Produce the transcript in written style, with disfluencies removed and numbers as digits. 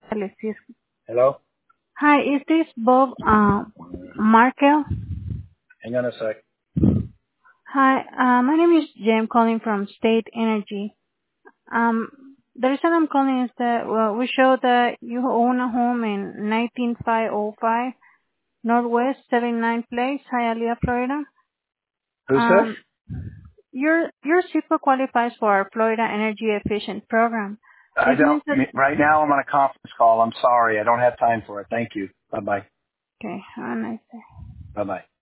Alexis. Hello? Hi, is this Bob Markel? Hang on a sec. Hi, my name is Jim calling from State Energy. The reason I'm calling is that we show that you own a home in 19505 Northwest 79 Place, Hialeah, Florida. Who's this? Um, your SIPO qualifies for our Florida Energy Efficient program. I This don't, means that right now I'm on a conference call. I'm sorry. I don't have time for it. Thank you. Bye-bye. okay, have a nice day. Bye-bye.